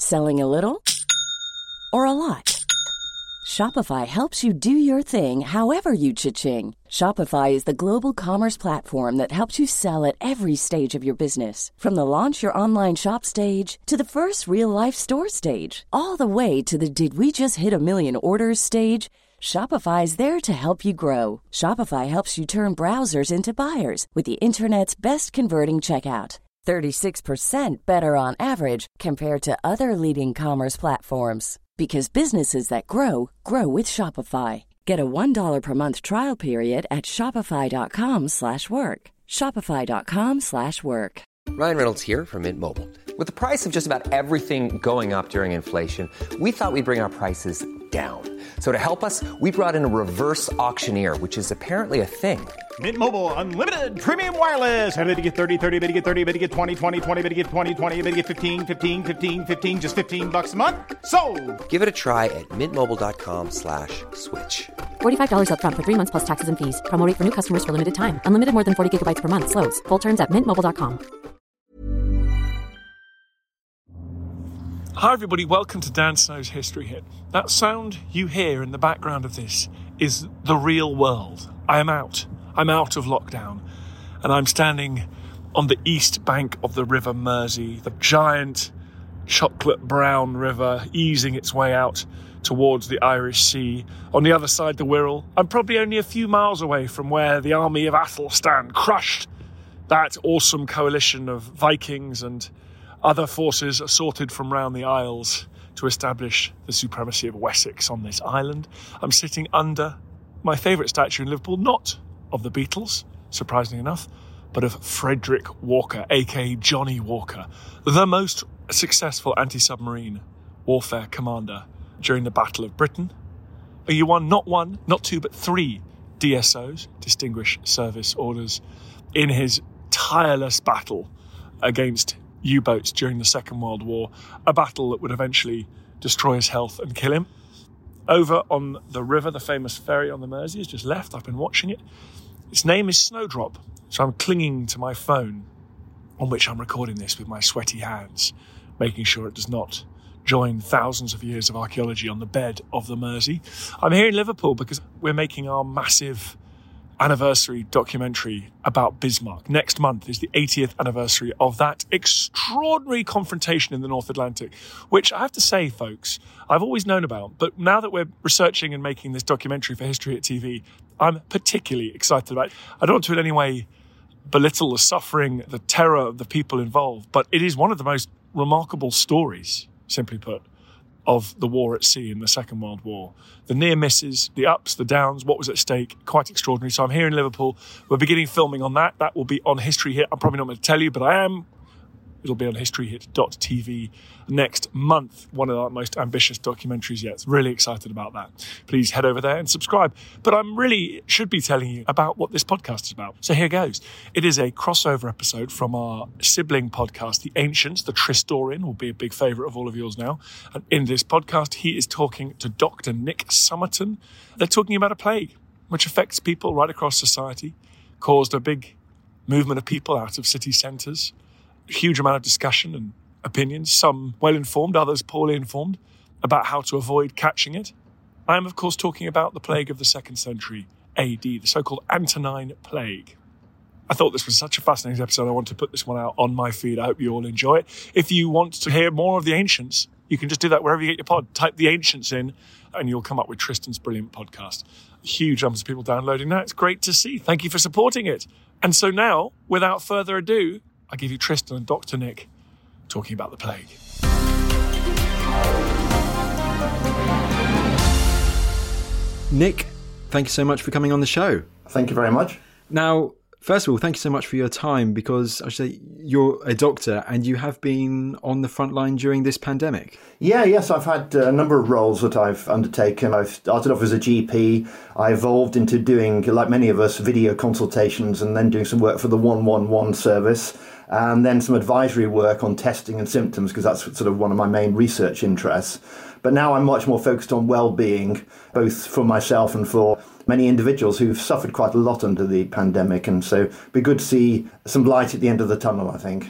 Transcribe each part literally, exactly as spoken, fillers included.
Selling a little or a lot? Shopify helps you do your thing however you cha-ching. Shopify is the global commerce platform that helps you sell at every stage of your business. From the launch your online shop stage to the first real-life store stage, all the way to the did we just hit a million orders stage. Shopify is there to help you grow. Shopify helps you turn browsers into buyers with the internet's best converting checkout. thirty-six percent better on average compared to other leading commerce platforms. Because businesses that grow, grow with Shopify. Get a one dollar per month trial period at shopify.com slash work. Shopify.com slash work. Ryan Reynolds here from Mint Mobile. With the price of just about everything going up during inflation, we thought we'd bring our prices down. So to help us, we brought in a reverse auctioneer, which is apparently a thing. Mint Mobile Unlimited Premium Wireless. How to get thirty, thirty, how to get thirty, how to get twenty, twenty, twenty, how to get twenty, twenty, how to get fifteen, fifteen, fifteen, fifteen, just fifteen bucks a month? Sold! Give it a try at mintmobile.com slash switch. forty-five dollars up front for three months plus taxes and fees. Promo rate for new customers for limited time. Unlimited more than forty gigabytes per month. Slows full terms at mint mobile dot com. Hi everybody, welcome to Dan Snow's History Hit. That sound you hear in the background of this is the real world. I am out. I'm out of lockdown. And I'm standing on the east bank of the River Mersey, the giant chocolate brown river easing its way out towards the Irish Sea. On the other side, the Wirral. I'm probably only a few miles away from where the army of Athelstan crushed that awesome coalition of Vikings and other forces assorted from round the Isles to establish the supremacy of Wessex on this island. I'm sitting under my favourite statue in Liverpool, not of the Beatles, surprisingly enough, but of Frederick Walker, aka Johnny Walker, the most successful anti-submarine warfare commander during the Battle of Britain. He won not one, not two, but three D S Os, Distinguished Service Orders, in his tireless battle against U-boats during the Second World War, a battle that would eventually destroy his health and kill him. Over on the river, the famous ferry on the Mersey has just left. I've been watching it. Its name is Snowdrop, so I'm clinging to my phone, on which I'm recording this with my sweaty hands, making sure it does not join thousands of years of archaeology on the bed of the Mersey. I'm here in Liverpool because we're making our massive anniversary documentary about Bismarck. Next month is the eightieth anniversary of that extraordinary confrontation in the North Atlantic, which I have to say, folks, I've always known about, but now that we're researching and making this documentary for History Hit T V, I'm particularly excited about it. I don't want to in any way belittle the suffering, the terror of the people involved, but it is one of the most remarkable stories, simply put, of the war at sea in the Second World War. The near misses, the ups, the downs, what was at stake, quite extraordinary. So I'm here in Liverpool. We're beginning filming on that. That will be on History Hit. I'm probably not going to tell you, but I am. It'll be on history hit dot t v next month. One of our most ambitious documentaries yet. Really excited about that. Please head over there and subscribe. But I'm really should be telling you about what this podcast is about. So here goes. It is a crossover episode from our sibling podcast, The Ancients. The Tristorian will be a big favourite of all of yours now. And in this podcast, he is talking to Doctor Nick Somerton. They're talking about a plague which affects people right across society, caused a big movement of people out of city centres. Huge amount of discussion and opinions, some well-informed, others poorly informed, about how to avoid catching it. I am, of course, talking about the plague of the second century A D, the so-called Antonine Plague. I thought this was such a fascinating episode. I want to put this one out on my feed. I hope you all enjoy it. If you want to hear more of The Ancients, you can just do that wherever you get your pod. Type The Ancients in and you'll come up with Tristan's brilliant podcast. Huge numbers of people downloading that. It's great to see. Thank you for supporting it. And so now, without further ado, I give you Tristan and Doctor Nick talking about the plague. Nick, thank you so much for coming on the show. Thank you very much. Now, first of all, thank you so much for your time, because I should say you're a doctor and you have been on the front line during this pandemic. Yeah, yes, I've had a number of roles that I've undertaken. I've started off as a G P. I evolved into doing, like many of us, video consultations and then doing some work for the one one one service, and then some advisory work on testing and symptoms, because that's sort of one of my main research interests. But now I'm much more focused on well-being, both for myself and for many individuals who've suffered quite a lot under the pandemic. And so it'd be good to see some light at the end of the tunnel, I think.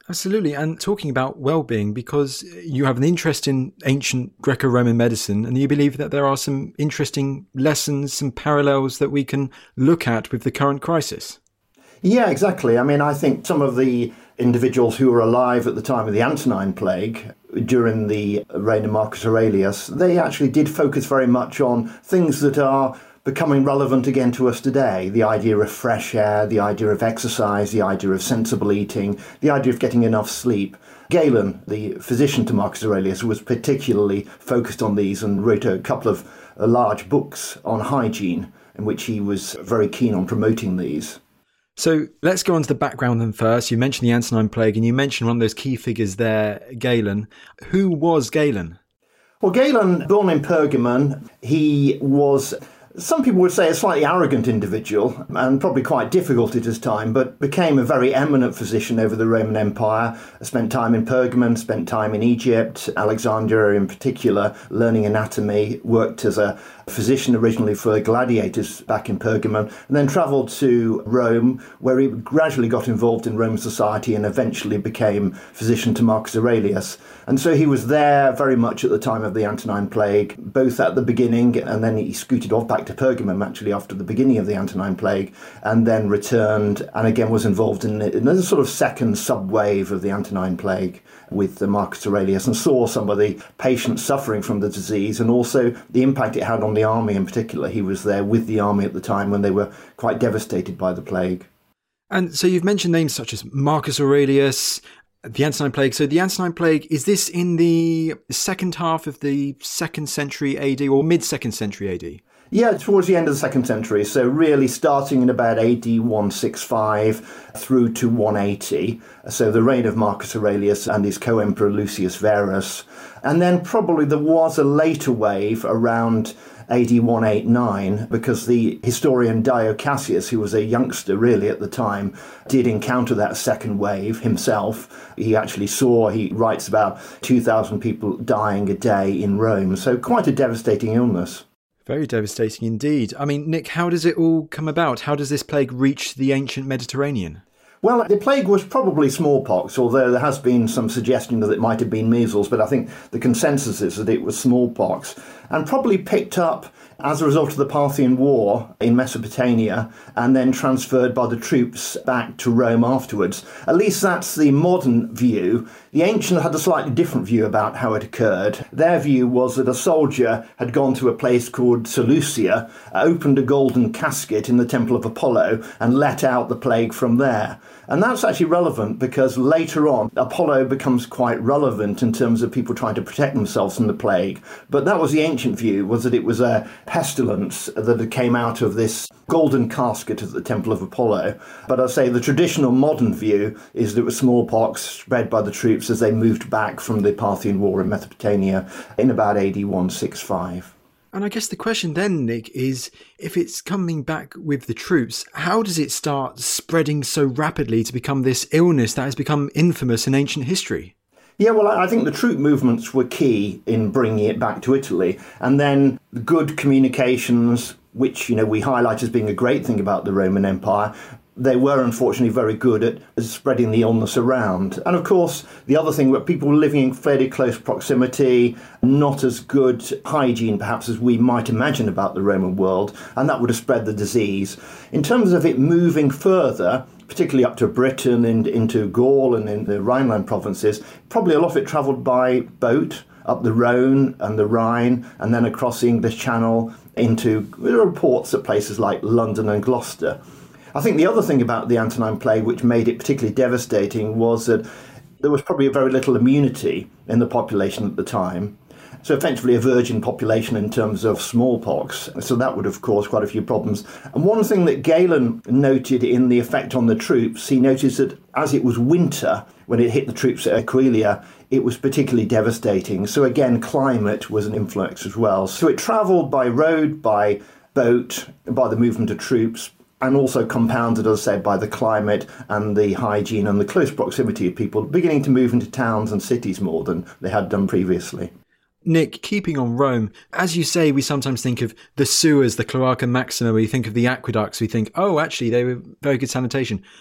Absolutely. And talking about well-being, because you have an interest in ancient Greco-Roman medicine, and you believe that there are some interesting lessons, some parallels that we can look at with the current crisis. Yeah, exactly. I mean, I think some of the individuals who were alive at the time of the Antonine Plague, during the reign of Marcus Aurelius, they actually did focus very much on things that are becoming relevant again to us today. The idea of fresh air, the idea of exercise, the idea of sensible eating, the idea of getting enough sleep. Galen, the physician to Marcus Aurelius, was particularly focused on these and wrote a couple of uh, large books on hygiene in which he was very keen on promoting these. So let's go on to the background then first. You mentioned the Antonine Plague and you mentioned one of those key figures there, Galen. Who was Galen? Well, Galen, born in Pergamon, he was, some people would say, a slightly arrogant individual and probably quite difficult at his time, but became a very eminent physician over the Roman Empire, spent time in Pergamon, spent time in Egypt, Alexandria in particular, learning anatomy, worked as a physician originally for gladiators back in Pergamon, and then travelled to Rome, where he gradually got involved in Roman society and eventually became physician to Marcus Aurelius. And so he was there very much at the time of the Antonine Plague, both at the beginning, and then he scooted off back to Pergamum actually after the beginning of the Antonine Plague, and then returned and again was involved in another sort of second subwave of the Antonine Plague with Marcus Aurelius, and saw some of the patients suffering from the disease and also the impact it had on the army in particular. He was there with the army at the time when they were quite devastated by the plague. And so you've mentioned names such as Marcus Aurelius, the Antonine Plague. So the Antonine Plague, is this in the second half of the second century A D or mid-second century A D? Yeah, towards the end of the second century. So really starting in about A D one sixty-five through to one eighty. So the reign of Marcus Aurelius and his co-emperor Lucius Verus. And then probably there was a later wave around A D one eighty-nine, because the historian Dio Cassius, who was a youngster really at the time, did encounter that second wave himself. He actually saw, he writes about two thousand people dying a day in Rome. So quite a devastating illness. Very devastating indeed. I mean, Nick, how does it all come about? How does this plague reach the ancient Mediterranean? Well, the plague was probably smallpox, although there has been some suggestion that it might have been measles, but I think the consensus is that it was smallpox, and probably picked up as a result of the Parthian War in Mesopotamia and then transferred by the troops back to Rome afterwards. At least that's the modern view. The ancient had a slightly different view about how it occurred. Their view was that a soldier had gone to a place called Seleucia, opened a golden casket in the Temple of Apollo and let out the plague from there. And that's actually relevant because later on, Apollo becomes quite relevant in terms of people trying to protect themselves from the plague. But that was the ancient view, was that it was a pestilence that came out of this golden casket at the Temple of Apollo. But I say the traditional modern view is that it was smallpox spread by the troops as they moved back from the Parthian War in Mesopotamia in about A D one sixty-five. And I guess the question then, Nick, is if it's coming back with the troops, how does it start spreading so rapidly to become this illness that has become infamous in ancient history? Yeah, well, I think the troop movements were key in bringing it back to Italy. And then good communications, which, you know, we highlight as being a great thing about the Roman Empire. They were unfortunately very good at spreading the illness around. And of course, the other thing, that people were living in fairly close proximity, not as good hygiene perhaps as we might imagine about the Roman world, and that would have spread the disease. In terms of it moving further, particularly up to Britain and into Gaul and in the Rhineland provinces, probably a lot of it travelled by boat up the Rhone and the Rhine, and then across the English Channel into ports at places like London and Gloucester. I think the other thing about the Antonine Plague, which made it particularly devastating, was that there was probably very little immunity in the population at the time. So effectively a virgin population in terms of smallpox. So that would have caused quite a few problems. And one thing that Galen noted in the effect on the troops, he noticed that as it was winter, when it hit the troops at Aquileia, it was particularly devastating. So again, climate was an influence as well. So it travelled by road, by boat, by the movement of troops, and also compounded, as I said, by the climate and the hygiene and the close proximity of people beginning to move into towns and cities more than they had done previously. Nick, keeping on Rome, as you say, we sometimes think of the sewers, the Cloaca Maxima, we think of the aqueducts, we think, oh, actually, they were very good sanitation.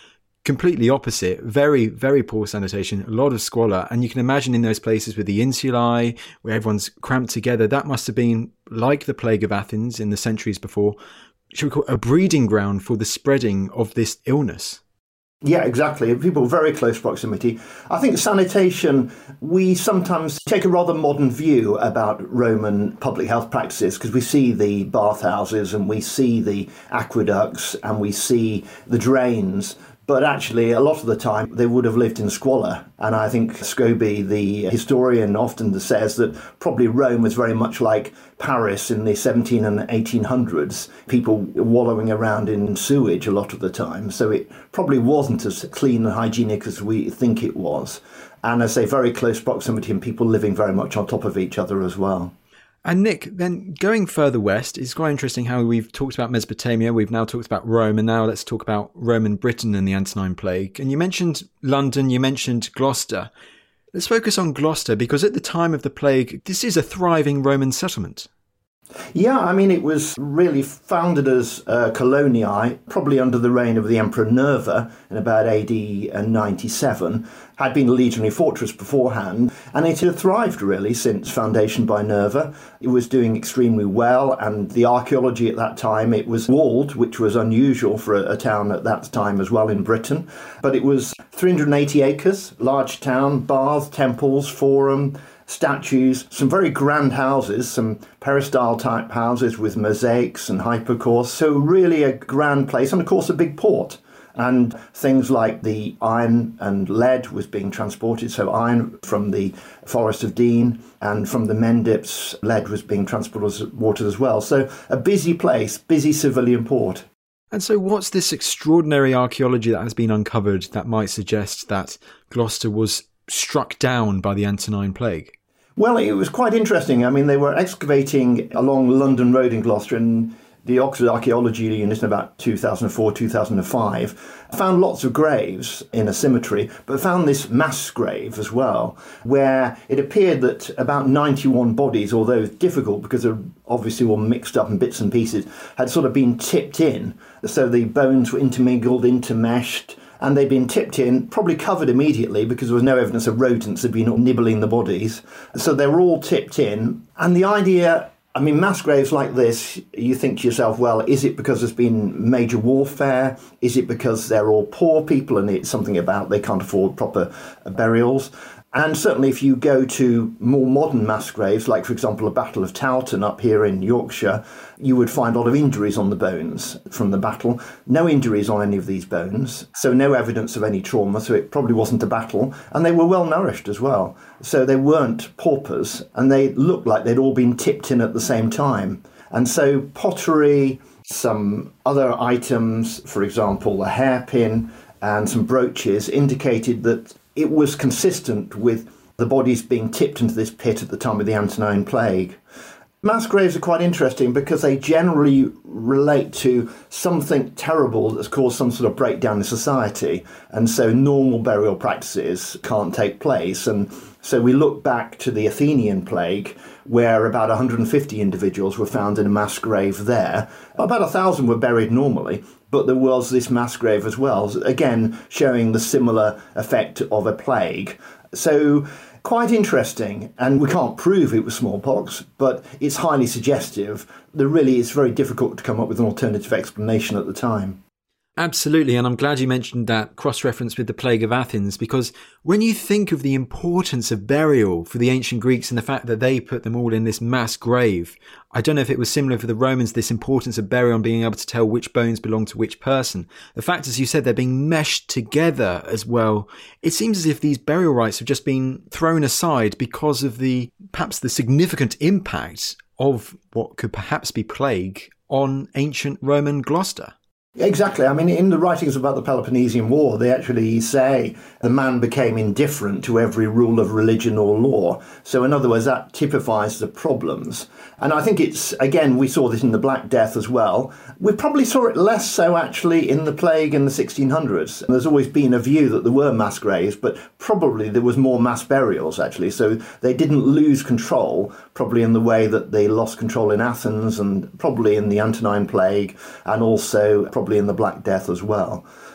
completely opposite. Very, very poor sanitation, a lot of squalor. And you can imagine in those places with the insulae, where everyone's cramped together, that must have been like the plague of Athens in the centuries before, should we call it a breeding ground for the spreading of this illness? Yeah, exactly. People very close proximity. I think sanitation, we sometimes take a rather modern view about Roman public health practices because we see the bathhouses and we see the aqueducts and we see the drains. But actually, a lot of the time, they would have lived in squalor. And I think Scobie, the historian, often says that probably Rome was very much like Paris in the seventeen and eighteen hundreds, people wallowing around in sewage a lot of the time. So it probably wasn't as clean and hygienic as we think it was. And as I say, very close proximity and people living very much on top of each other as well. And Nick, then going further west, it's quite interesting how we've talked about Mesopotamia, we've now talked about Rome, and now let's talk about Roman Britain and the Antonine Plague. And you mentioned London, you mentioned Gloucester. Let's focus on Gloucester, because at the time of the plague, this is a thriving Roman settlement. Yeah, I mean, it was really founded as uh, coloniae, probably under the reign of the Emperor Nerva in about A D ninety-seven. Had been a legionary fortress beforehand, and it had thrived really since foundation by Nerva. It was doing extremely well, and the archaeology at that time, it was walled, which was unusual for a, a town at that time as well in Britain. But it was three hundred eighty acres, large town, baths, temples, forum, statues, some very grand houses, some peristyle type houses with mosaics and hypocaust. So really a grand place, and of course a big port. And things like the iron and lead was being transported. So iron from the Forest of Dean, and from the Mendips, lead was being transported as well. So a busy place, busy civilian port. And so what's this extraordinary archaeology that has been uncovered that might suggest that Gloucester was struck down by the Antonine Plague? Well, it was quite interesting. I mean, they were excavating along London Road in Gloucester, and the Oxford Archaeology Unit in about two thousand four, two thousand five found lots of graves in a cemetery, but found this mass grave as well, where it appeared that about ninety-one bodies, although difficult because they're obviously all mixed up in bits and pieces, had sort of been tipped in. So the bones were intermingled, intermeshed, and they'd been tipped in, probably covered immediately because there was no evidence of rodents had been nibbling the bodies. So they were all tipped in. And the idea, I mean, mass graves like this, you think to yourself, well, is it because there's been major warfare? Is it because they're all poor people and it's something about they can't afford proper burials? And certainly if you go to more modern mass graves, like, for example, the Battle of Towton up here in Yorkshire, you would find a lot of injuries on the bones from the battle. No injuries on any of these bones, so no evidence of any trauma, so it probably wasn't a battle. And they were well nourished as well. So they weren't paupers, and they looked like they'd all been tipped in at the same time. And so pottery, some other items, for example, a hairpin and some brooches, indicated that it was consistent with the bodies being tipped into this pit at the time of the Antonine Plague. Mass graves are quite interesting because they generally relate to something terrible that's caused some sort of breakdown in society, and so normal burial practices can't take place. And so we look back to the Athenian plague, where about one hundred fifty individuals were found in a mass grave there. About a thousand were buried normally, but there was this mass grave as well, again showing the similar effect of a plague. So quite interesting, and we can't prove it was smallpox, but it's highly suggestive. There really is very difficult to come up with an alternative explanation at the time. Absolutely, and I'm glad you mentioned that cross-reference with the Plague of Athens, because when you think of the importance of burial for the ancient Greeks and the fact that they put them all in this mass grave, I don't know if it was similar for the Romans, this importance of burial and being able to tell which bones belong to which person. The fact, as you said, they're being meshed together as well. It seems as if these burial rites have just been thrown aside because of the, perhaps the significant impact of what could perhaps be plague on ancient Roman Gloucester. Exactly. I mean, in the writings about the Peloponnesian War, they actually say the man became indifferent to every rule of religion or law. So in other words, that typifies the problems. And I think it's, again, we saw this in the Black Death as well. We probably saw it less so actually in the plague in the sixteen hundreds. And there's always been a view that there were mass graves, but probably there was more mass burials actually. So they didn't lose control, probably in the way that they lost control in Athens and probably in the Antonine Plague, and also probably in the Black Death as well.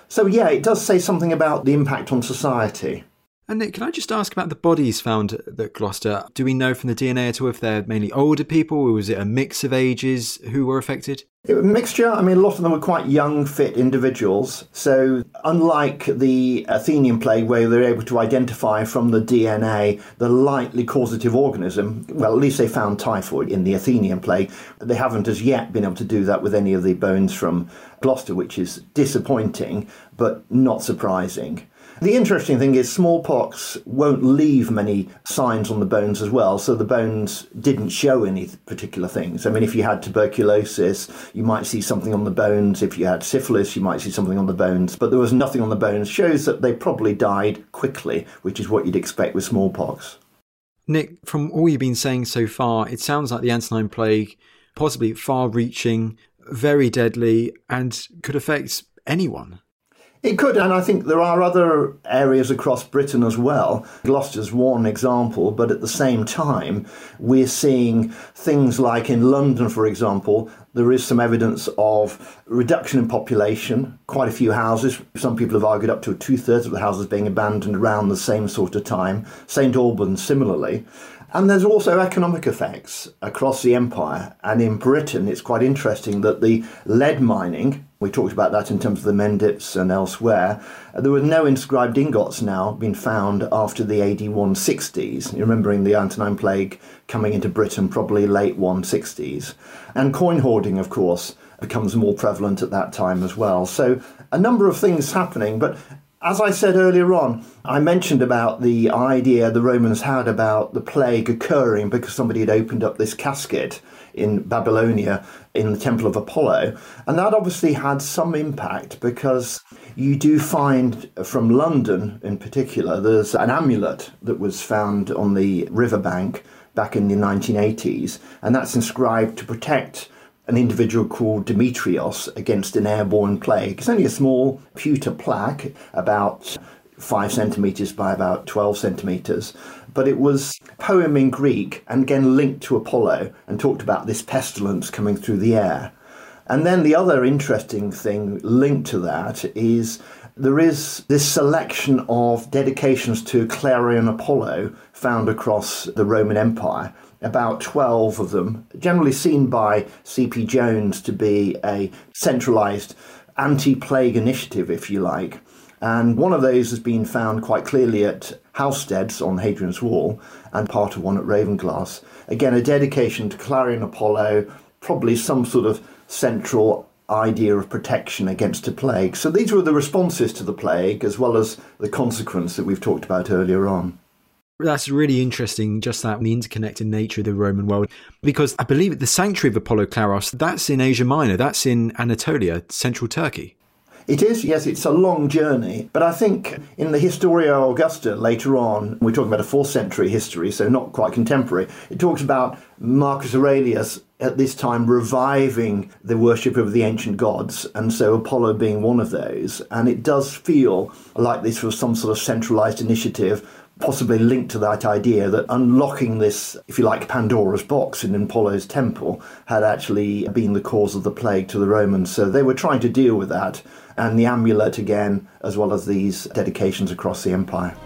So yeah, it does say something about the impact on society. And Nick, can I just ask about the bodies found at Gloucester? Do we know from the D N A at all if they're mainly older people, or was it a mix of ages who were affected? It was a mixture. I mean, a lot of them were quite young, fit individuals. So unlike the Athenian plague, where they're able to identify from the D N A the likely causative organism, well, at least they found typhoid in the Athenian plague. They haven't as yet been able to do that with any of the bones from Gloucester, which is disappointing, but not surprising. The interesting thing is smallpox won't leave many signs on the bones as well, so the bones didn't show any particular things. I mean, if you had tuberculosis, you might see something on the bones. If you had syphilis, you might see something on the bones, but there was nothing on the bones. Shows that they probably died quickly, which is what you'd expect with smallpox. Nick, from all you've been saying so far, it sounds like the Antonine Plague, possibly far-reaching, very deadly, and could affect anyone. It could, and I think there are other areas across Britain as well. Gloucester's one example, but at the same time, we're seeing things like in London, for example, there is some evidence of reduction in population, quite a few houses. Some people have argued up to two-thirds of the houses being abandoned around the same sort of time. Saint Albans similarly. And there's also economic effects across the empire. And in Britain, it's quite interesting that the lead mining, we talked about that in terms of the Mendips and elsewhere, there were no inscribed ingots now being found after the A D one sixties, remembering the Antonine Plague coming into Britain probably late one sixties. And coin hoarding, of course, becomes more prevalent at that time as well. So a number of things happening, but as I said earlier on, I mentioned about the idea the Romans had about the plague occurring because somebody had opened up this casket in Babylonia in the Temple of Apollo. And that obviously had some impact because you do find from London in particular, there's an amulet that was found on the riverbank back in the nineteen eighties, and that's inscribed to protect an individual called Demetrios against an airborne plague. It's only a small pewter plaque, about five centimetres by about twelve centimetres, but it was a poem in Greek and again linked to Apollo and talked about this pestilence coming through the air. And then the other interesting thing linked to that is there is this selection of dedications to Clarion Apollo found across the Roman Empire. About twelve of them, generally seen by C P Jones to be a centralised anti-plague initiative, if you like. And one of those has been found quite clearly at Halsteads on Hadrian's Wall and part of one at Ravenglass. Again, a dedication to Clarion Apollo, probably some sort of central idea of protection against a plague. So these were the responses to the plague as well as the consequence that we've talked about earlier on. That's really interesting, just that the interconnected nature of the Roman world, because I believe the sanctuary of Apollo Claros, that's in Asia Minor, that's in Anatolia, central Turkey. It is, yes, it's a long journey. But I think in the Historia Augusta later on, we're talking about a fourth century history, so not quite contemporary, it talks about Marcus Aurelius at this time reviving the worship of the ancient gods, and so Apollo being one of those. And it does feel like this was some sort of centralised initiative, possibly linked to that idea that unlocking this, if you like, Pandora's box in Apollo's temple had actually been the cause of the plague to the Romans. So they were trying to deal with that, and the amulet again, as well as these dedications across the empire.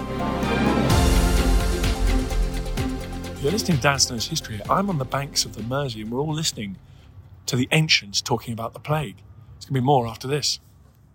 You're listening to Dan Snow's History. I'm on the banks of the Mersey, and we're all listening to the ancients talking about the plague. There's going to be more after this.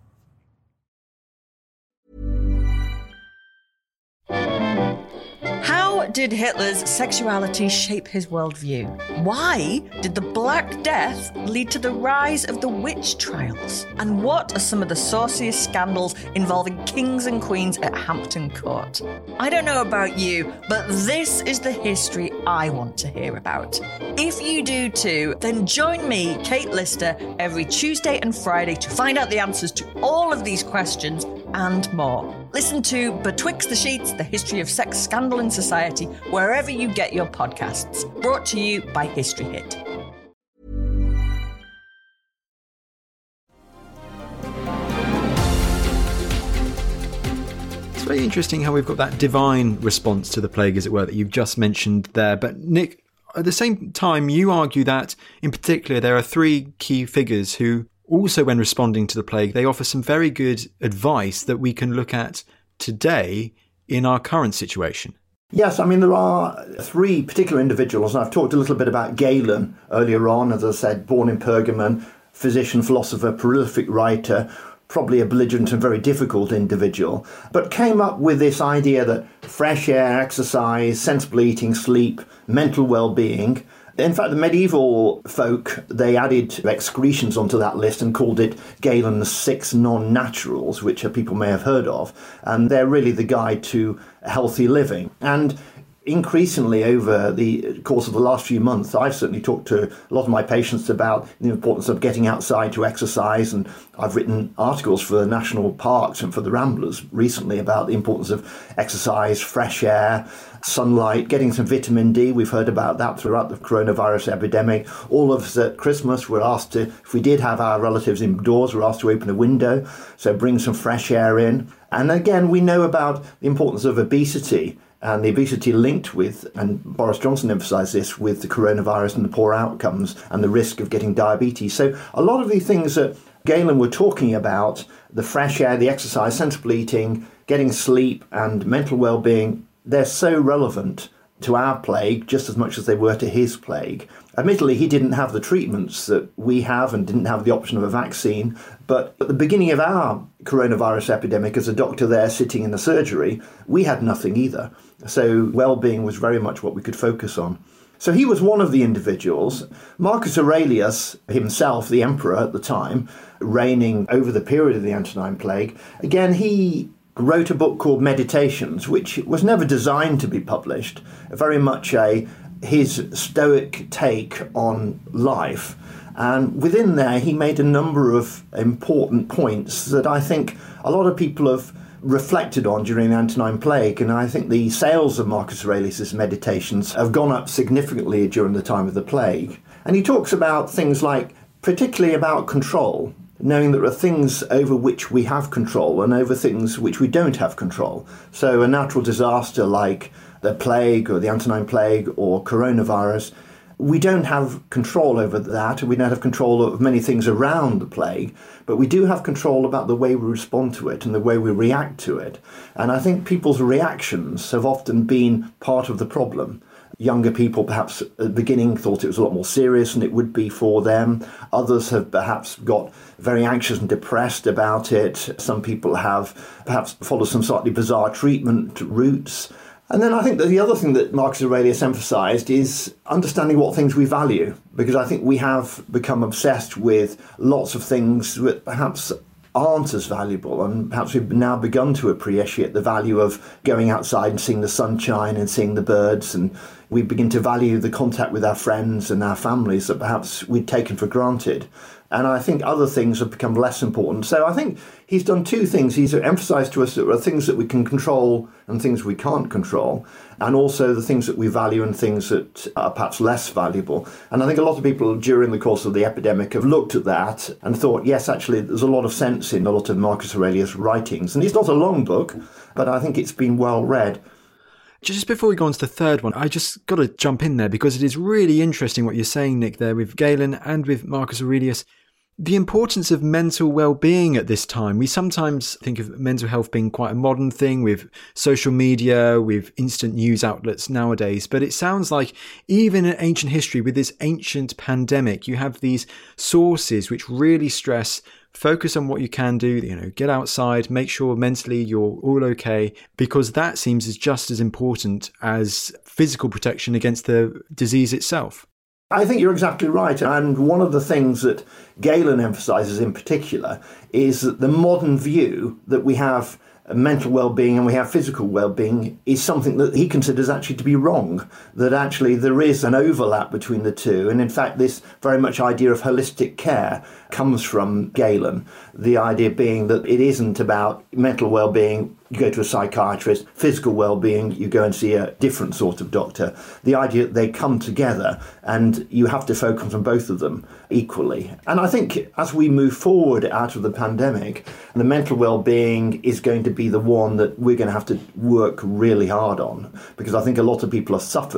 How did Hitler's sexuality shape his worldview? Why did the Black Death lead to the rise of the witch trials? And what are some of the sauciest scandals involving kings and queens at Hampton Court? I don't know about you, but this is the history I want to hear about. If you do too, then join me, Kate Lister, every Tuesday and Friday to find out the answers to all of these questions and more. Listen to Betwixt the Sheets, the history of sex, scandal and society, wherever you get your podcasts. Brought to you by History Hit. It's very interesting how we've got that divine response to the plague, as it were, that you've just mentioned there. But Nick, at the same time, you argue that, in particular, there are three key figures who also when responding to the plague, they offer some very good advice that we can look at today in our current situation. Yes, I mean, there are three particular individuals, and I've talked a little bit about Galen earlier on, as I said, born in Pergamon, physician, philosopher, prolific writer, probably a belligerent and very difficult individual, but came up with this idea that fresh air, exercise, sensible eating, sleep, mental well-being. In fact, the medieval folk, they added excretions onto that list and called it Galen's Six Non-Naturals, which people may have heard of. And they're really the guide to healthy living. And increasingly over the course of the last few months, I've certainly talked to a lot of my patients about the importance of getting outside to exercise, and I've written articles for the national parks and for the Ramblers recently about the importance of exercise, fresh air, sunlight, getting some vitamin D. We've heard about that throughout the coronavirus epidemic. All of us at Christmas were asked to, if we did have our relatives indoors, we're asked to open a window, so bring some fresh air in. And again, we know about the importance of obesity, and the obesity linked with, and Boris Johnson emphasised this, with the coronavirus and the poor outcomes and the risk of getting diabetes. So a lot of the things that Galen were talking about, the fresh air, the exercise, sensible eating, getting sleep and mental well-being, they're so relevant to our plague just as much as they were to his plague. Admittedly, he didn't have the treatments that we have and didn't have the option of a vaccine, but at the beginning of our coronavirus epidemic, as a doctor there sitting in the surgery, we had nothing either. So well-being was very much what we could focus on. So he was one of the individuals. Marcus Aurelius himself, the emperor at the time, reigning over the period of the Antonine Plague, again, he wrote a book called Meditations, which was never designed to be published, very much a his stoic take on life. And within there, he made a number of important points that I think a lot of people have reflected on during the Antonine Plague. And I think the sales of Marcus Aurelius' Meditations have gone up significantly during the time of the plague. And he talks about things like, particularly about control, knowing that there are things over which we have control and over things which we don't have control. So a natural disaster like the plague or the Antonine Plague or coronavirus, we don't have control over that, and we don't have control of many things around the plague, but we do have control about the way we respond to it and the way we react to it. And I think people's reactions have often been part of the problem. Younger people perhaps at the beginning thought it was a lot more serious than it would be for them. Others have perhaps got very anxious and depressed about it. Some people have perhaps followed some slightly bizarre treatment routes. And then I think that the other thing that Marcus Aurelius emphasised is understanding what things we value, because I think we have become obsessed with lots of things that perhaps aren't as valuable, and perhaps we've now begun to appreciate the value of going outside and seeing the sunshine and seeing the birds, and we begin to value the contact with our friends and our families that perhaps we'd taken for granted. And I think other things have become less important. So I think he's done two things. He's emphasised to us that there are things that we can control and things we can't control, and also the things that we value and things that are perhaps less valuable. And I think a lot of people during the course of the epidemic have looked at that and thought, yes, actually, there's a lot of sense in a lot of Marcus Aurelius' writings. And it's not a long book, but I think it's been well read. Just before we go on to the third one, I just got to jump in there because it is really interesting what you're saying, Nick, there with Galen and with Marcus Aurelius. The importance of mental well-being at this time. We sometimes think of mental health being quite a modern thing with social media, with instant news outlets nowadays. But it sounds like even in ancient history, with this ancient pandemic, you have these sources which really stress focus on what you can do, you know, get outside, make sure mentally you're all okay, because that seems as just as important as physical protection against the disease itself. I think you're exactly right. And one of the things that Galen emphasises in particular is that the modern view that we have mental well-being and we have physical well-being is something that he considers actually to be wrong, that actually there is an overlap between the two. And in fact, this very much idea of holistic care comes from Galen, the idea being that it isn't about mental well-being, you go to a psychiatrist, physical well-being, you go and see a different sort of doctor. The idea that they come together and you have to focus on both of them equally. And I think as we move forward out of the pandemic, the mental well-being is going to be the one that we're going to have to work really hard on, because I think a lot of people have suffered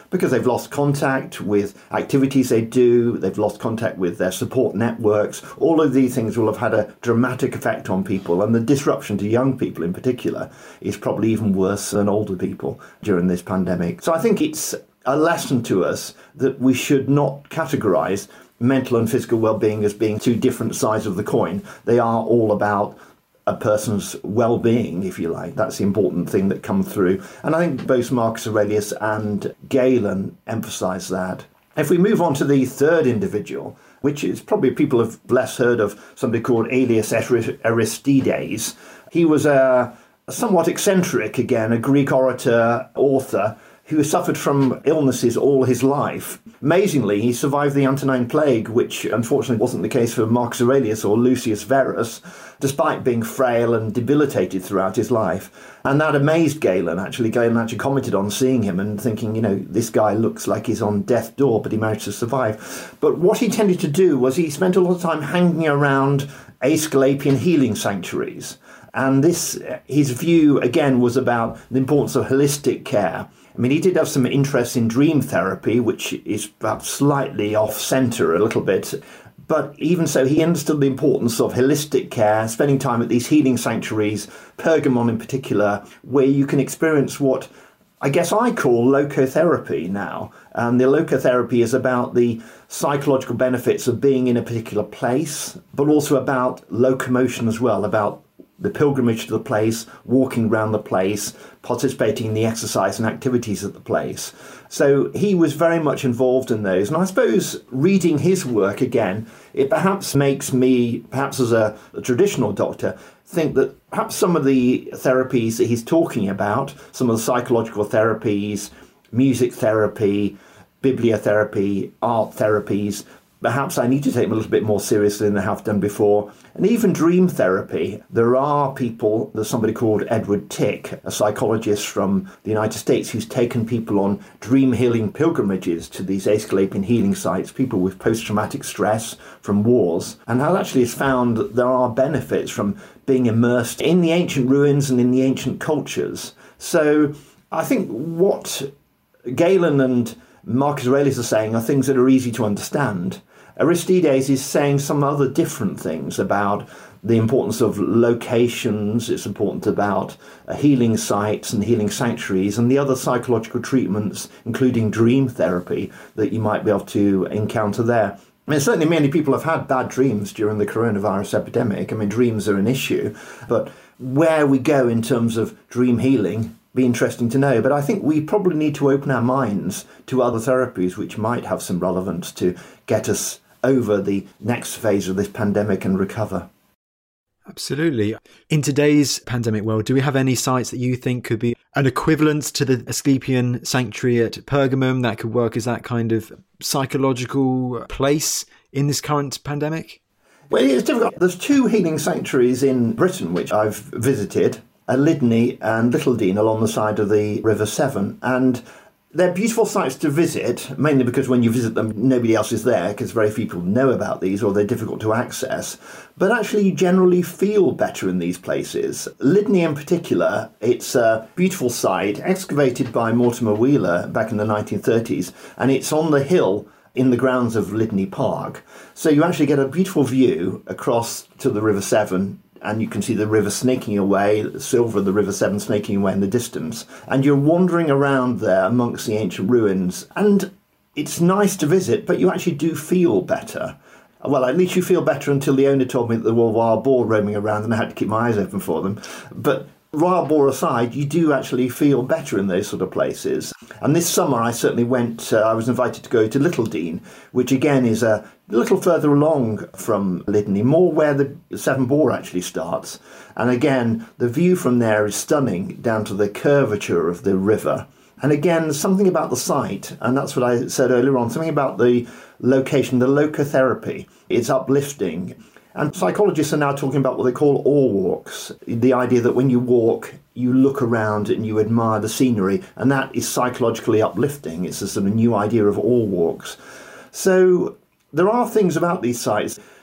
because they've lost contact with activities they do, they've lost contact with their support networks. All of these things will have had a dramatic effect on people, and the disruption to young people in particular is probably even worse than older people during this pandemic. So I think it's a lesson to us that we should not categorise mental and physical well-being as being two different sides of the coin. They are all about a person's well-being, if you like. That's the important thing that comes through. And I think both Marcus Aurelius and Galen emphasise that. If we move on to the third individual, which is probably people have less heard of, somebody called Aelius Aristides. He was a somewhat eccentric, again, a Greek orator, author, who suffered from illnesses all his life. Amazingly, he survived the Antonine Plague, which unfortunately wasn't the case for Marcus Aurelius or Lucius Verus, despite being frail and debilitated throughout his life. And that amazed Galen, actually. Galen actually commented on seeing him and thinking, you know, this guy looks like he's on death's door, but he managed to survive. But what he tended to do was he spent a lot of time hanging around Aesculapian healing sanctuaries. And this, his view, again, was about the importance of holistic care. I mean, he did have some interest in dream therapy, which is perhaps slightly off-centre a little bit. But even so, he understood the importance of holistic care, spending time at these healing sanctuaries, Pergamon in particular, where you can experience what I guess I call locotherapy now. And the locotherapy is about the psychological benefits of being in a particular place, but also about locomotion as well, about the pilgrimage to the place, walking around the place, participating in the exercise and activities at the place. So he was very much involved in those. And I suppose reading his work again, it perhaps makes me, perhaps as a, a traditional doctor, think that perhaps some of the therapies that he's talking about, some of the psychological therapies, music therapy, bibliotherapy, art therapies, perhaps I need to take them a little bit more seriously than I have done before. And even dream therapy. There are people, there's somebody called Edward Tick, a psychologist from the United States, who's taken people on dream healing pilgrimages to these Aesculapian healing sites, people with post-traumatic stress from wars, and has actually found that there are benefits from being immersed in the ancient ruins and in the ancient cultures. So I think what Galen and Marcus Aurelius are saying are things that are easy to understand. Aristides is saying some other different things about the importance of locations. It's important about uh, healing sites and healing sanctuaries and the other psychological treatments, including dream therapy, that you might be able to encounter there. I mean, certainly many people have had bad dreams during the coronavirus epidemic. I mean, dreams are an issue, but where we go in terms of dream healing, be interesting to know. But I think we probably need to open our minds to other therapies which might have some relevance to get us over the next phase of this pandemic and recover. Absolutely. In today's pandemic world, do we have any sites that you think could be an equivalent to the Asclepian sanctuary at Pergamum that could work as that kind of psychological place in this current pandemic? Well, it's difficult. There's two healing sanctuaries in Britain which I've visited, Lydney and Littledean along the side of the River Severn, and they're beautiful sites to visit, mainly because when you visit them, nobody else is there, because very few people know about these or they're difficult to access. But actually, you generally feel better in these places. Lydney in particular, it's a beautiful site, excavated by Mortimer Wheeler back in the nineteen thirties, and it's on the hill in the grounds of Lydney Park. So you actually get a beautiful view across to the River Severn, and you can see the river snaking away, the silver of the River Severn snaking away in the distance. And you're wandering around there amongst the ancient ruins. And it's nice to visit, but you actually do feel better. Well, at least you feel better until the owner told me that there were wild boar roaming around and I had to keep my eyes open for them. But wild boar aside, you do actually feel better in those sort of places. And this summer I certainly went, uh, I was invited to go to Littledean, which again is a little further along from Lydney, more where the Severn Bore actually starts. And again, the view from there is stunning down to the curvature of the river. And again, something about the site, and that's what I said earlier on, something about the location, the locotherapy, it's uplifting. And psychologists are now talking about what they call all walks, the idea that when you walk, you look around and you admire the scenery, and that is psychologically uplifting. It's a sort of new idea of all walks. So there are things about these sites.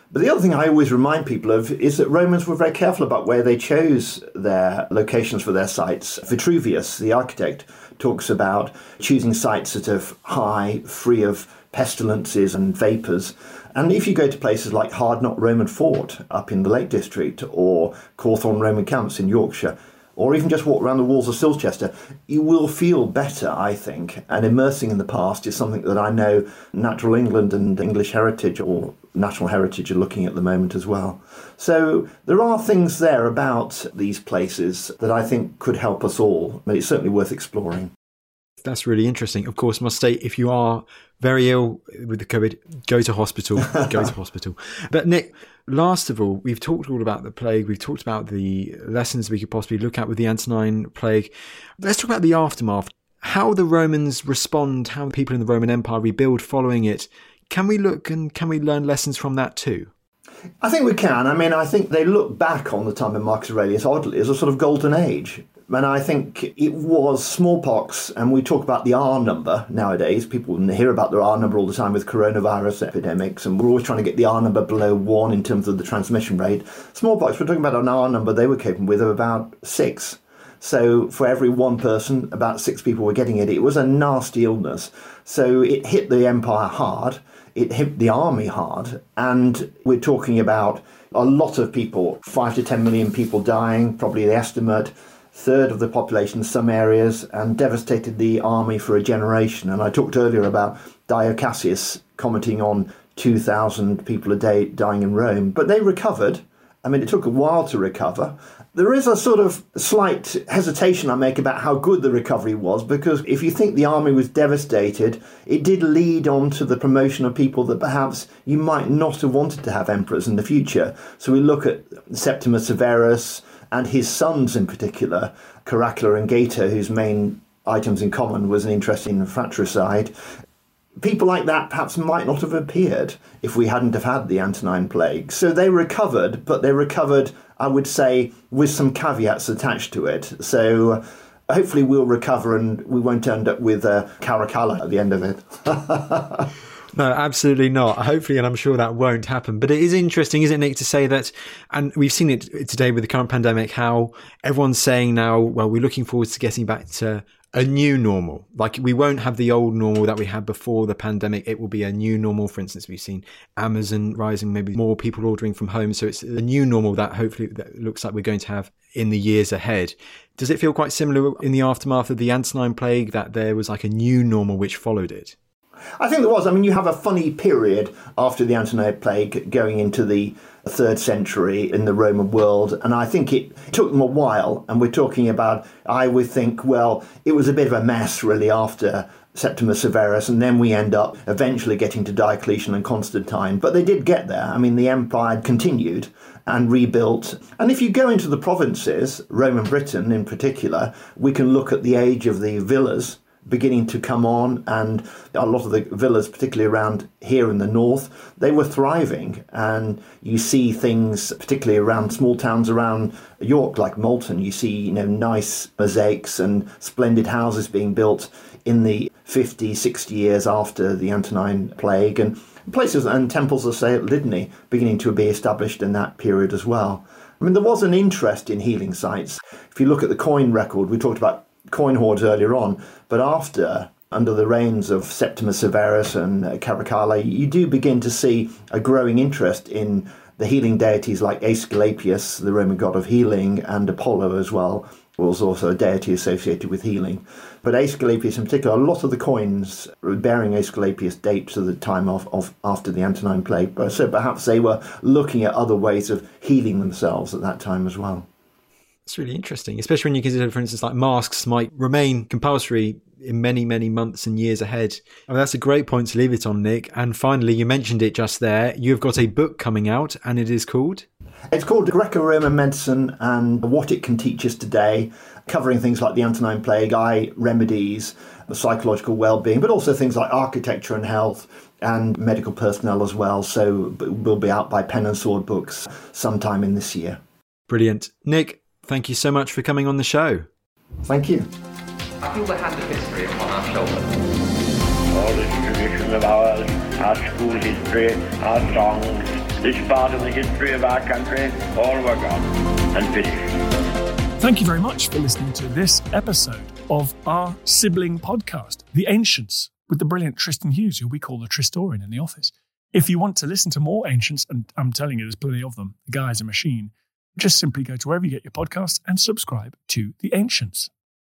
But the other thing I always remind people of is that Romans were very careful about where they chose their locations for their sites. Vitruvius, the architect, talks about choosing sites that are high, free of pestilences and vapours. And if you go to places like Hardknott Roman Fort up in the Lake District, or Cawthorne Roman Camps in Yorkshire, or even just walk around the walls of Silchester, you will feel better, I think. And immersing in the past is something that I know Natural England and English Heritage or National Heritage are looking at the moment as well. So there are things there about these places that I think could help us all, but it's certainly worth exploring. That's really interesting. Of course, must state, if you are very ill with the COVID, go to hospital, go to hospital. But Nick, last of all, we've talked all about the plague. We've talked about the lessons we could possibly look at with the Antonine plague. Let's talk about the aftermath. How the Romans respond, how the people in the Roman Empire rebuild following it. Can we look and can we learn lessons from that too? I think we can. I mean, I think they look back on the time of Marcus Aurelius, oddly, as a sort of golden age. And I think it was smallpox, and we talk about the R number nowadays. People hear about the R number all the time with coronavirus epidemics, and we're always trying to get the R number below one in terms of the transmission rate. Smallpox, we're talking about an R number they were capable with of about six. So for every one person, about six people were getting it. It was a nasty illness. So it hit the empire hard. It hit the army hard. And we're talking about a lot of people, five to ten million people dying, probably the estimate, third of the population in some areas, and devastated the army for a generation. And I talked earlier about Dio Cassius commenting on two thousand people a day dying in Rome. But they recovered. I mean, it took a while to recover. There is a sort of slight hesitation I make about how good the recovery was, because if you think the army was devastated, it did lead on to the promotion of people that perhaps you might not have wanted to have emperors in the future. So we look at Septimus Severus and his sons in particular, Caracalla and Gaeta, whose main items in common was an interest in fratricide. People like that perhaps might not have appeared if we hadn't have had the Antonine plague. So they recovered, but they recovered, I would say, with some caveats attached to it. So hopefully we'll recover and we won't end up with uh, Caracalla at the end of it. No, absolutely not. Hopefully, and I'm sure that won't happen. But it is interesting, isn't it, Nick, to say that, and we've seen it today with the current pandemic, how everyone's saying now, well, we're looking forward to getting back to a new normal. Like, we won't have the old normal that we had before the pandemic. It will be a new normal. For instance, we've seen Amazon rising, maybe more people ordering from home. So it's a new normal that hopefully that looks like we're going to have in the years ahead. Does it feel quite similar in the aftermath of the Antonine plague, that there was like a new normal which followed it? I think there was. I mean, you have a funny period after the Antonine plague going into the third century in the Roman world, and I think it took them a while, and we're talking about, I would think, well, it was a bit of a mess really after Septimus Severus, and then we end up eventually getting to Diocletian and Constantine, but they did get there. I mean, the empire continued and rebuilt. And if you go into the provinces, Roman Britain in particular, we can look at the age of the villas beginning to come on, and a lot of the villas, particularly around here in the north, they were thriving. And you see things, particularly around small towns around York, like Malton, you see, you know, nice mosaics and splendid houses being built in the fifty, sixty years after the Antonine plague, and places and temples, as say at Lydney, beginning to be established in that period as well. I mean, there was an interest in healing sites. If you look at the coin record, we talked about coin hoards earlier on, but after, under the reigns of Septimus Severus and uh, Caracalla, you do begin to see a growing interest in the healing deities like Aesculapius, the Roman god of healing, and Apollo as well, was also a deity associated with healing. But Aesculapius in particular, a lot of the coins bearing Aesculapius date to the time of, of after the Antonine plague, so perhaps they were looking at other ways of healing themselves at that time as well. It's really interesting, especially when you consider, for instance, like masks might remain compulsory in many, many months and years ahead. I mean, that's a great point to leave it on, Nick. And finally, you mentioned it just there. You've got a book coming out, and it is called? It's called Greco-Roman Medicine and What It Can Teach Us Today, covering things like the Antonine plague, eye remedies, psychological well-being, but also things like architecture and health and medical personnel as well. So we'll be out by Pen and Sword Books sometime in this year. Brilliant. Nick, thank you so much for coming on the show. Thank you. I feel the hand of history upon our shoulders. All this tradition of ours, our school history, our songs, this part of the history of our country, all were gone and finished. Thank you very much for listening to this episode of our sibling podcast, The Ancients, with the brilliant Tristan Hughes, who we call the Tristorian in the office. If you want to listen to more Ancients, and I'm telling you, there's plenty of them, the guy's a machine, just simply go to wherever you get your podcasts and subscribe to The Ancients.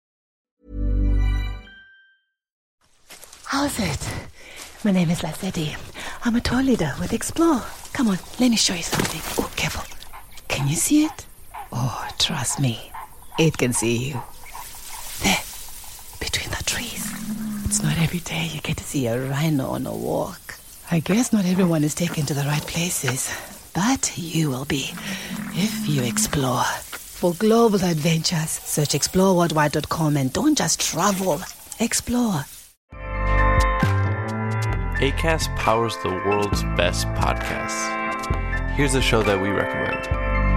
How's it? My name is Lassetti. I'm a tour leader with Explore. Come on, let me show you something. Oh, careful. Can you see it? Oh, trust me. It can see you. There, between the trees. It's not every day you get to see a rhino on a walk. I guess not everyone is taken to the right places, but you will be if you explore. For global adventures, search explore worldwide dot com and don't just travel, explore. Acast powers the world's best podcasts. Here's a show that we recommend.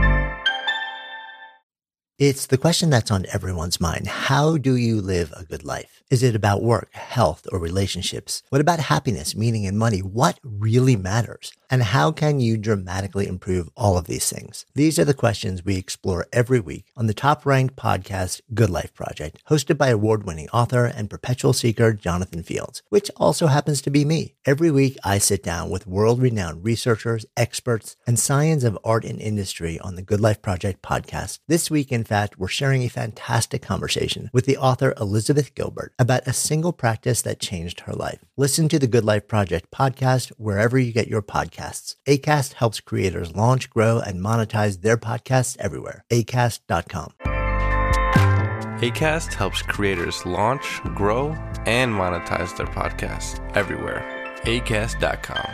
It's the question that's on everyone's mind. How do you live a good life? Is it about work, health, or relationships? What about happiness, meaning, and money? What really matters? And how can you dramatically improve all of these things? These are the questions we explore every week on the top-ranked podcast, Good Life Project, hosted by award-winning author and perpetual seeker Jonathan Fields, which also happens to be me. Every week, I sit down with world-renowned researchers, experts, and science of art and industry on the Good Life Project podcast. This week, in fact, we're sharing a fantastic conversation with the author Elizabeth Gilbert about a single practice that changed her life. Listen to the Good Life Project podcast wherever you get your podcasts. Acast helps creators launch, grow, and monetize their podcasts everywhere. acast dot com. Acast helps creators launch, grow, and monetize their podcasts everywhere. acast dot com.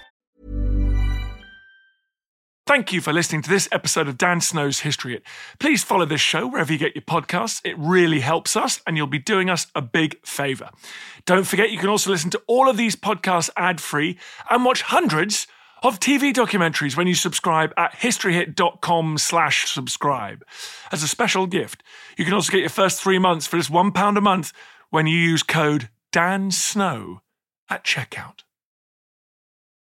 Thank you for listening to this episode of Dan Snow's History Hit. Please follow this show wherever you get your podcasts. It really helps us, and you'll be doing us a big favour. Don't forget, you can also listen to all of these podcasts ad-free and watch hundreds of T V documentaries when you subscribe at historyhit.com slash subscribe. As a special gift, you can also get your first three months for just one pound a month when you use code DANSNOW at checkout.